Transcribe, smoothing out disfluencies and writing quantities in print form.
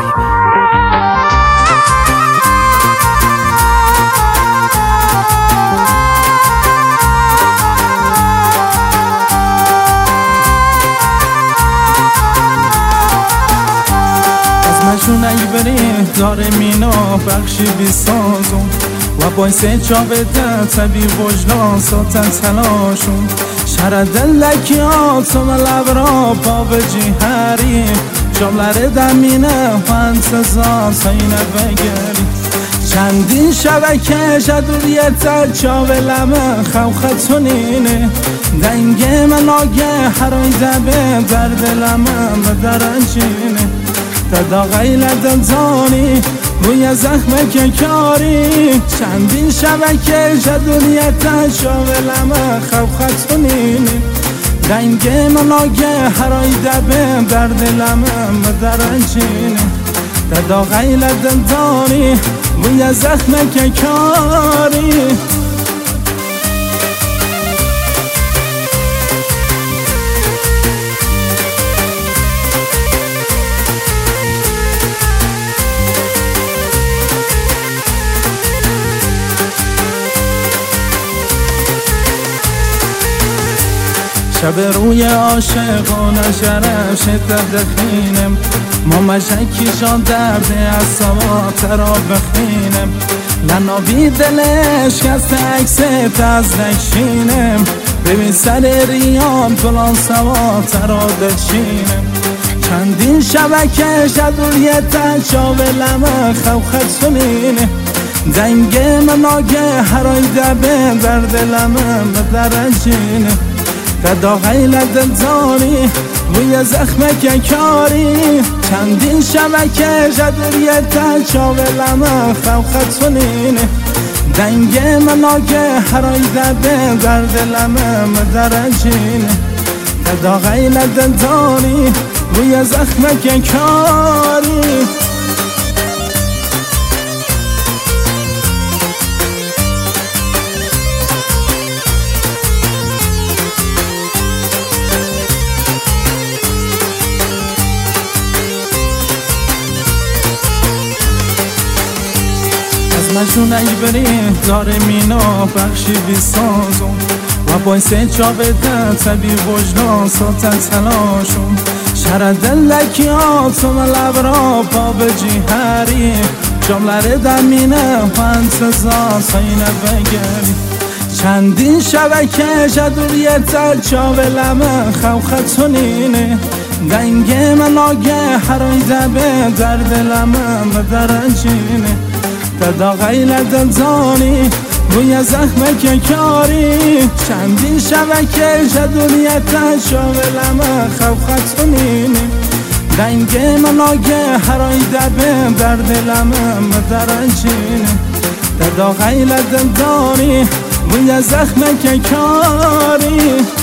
مشون ای بریم داره مینا بخشی بیسازم و باعث جاوده طبی وجدان ساتن تلاشون شرد لکیات و لبرا بابجی هریم جاملره دمینه و انتظار سینه بگری چندین شبکه جدوریت جاولمه خوختونینه دنگ من آگه هرای دبه در دلمه و درنجینه دادا غیلت دانی روی زخم که کاری چندین شبکه جدوریت شاولمه خوختونینه دنگ من آگه هرای دبه در دلمه و درنجینه دادا غیلت دانی روی زخم که کاری شب روی عاشقانه شرف شدت دخینم ما مشکی جان درد از سوات را بخینم لنابی دلش کست عکست از نکشینم ببین سر ریان فلان سوات را دچینم چندین شبکه جدوریت شاولمه خوختونینه دنگ من آگه هرای دبه در دلمه بدرنجینه دادا غیلت دانی روی زخم که کاری چندین شبکه جدوریت شاولمه خوختونینه دنگ من آگه هرای دبه در دلمه مدرنجینه دادا غیلت دانی روی زخم که کاری مجنون ای بریم داره مینا بخشی بیسازم و باعث جاوده طبی وجدان ساتن تلاشم شرد لکیات و لبرا بابجی هریم جاملره دمینه و انتظار سینه بگری چندین شبکه جدوریت جاولمه خوختونینه دنگ من آگه هرای دبه در دلمه و درنجینه دادا غیلت دانی روی زخم که کاری چندین شبکه جدوریت شاولمه خوختونینه دنگ من آگه هرای دبه در دلمه مدرنجینه دادا غیلت دانی روی زخم که کاری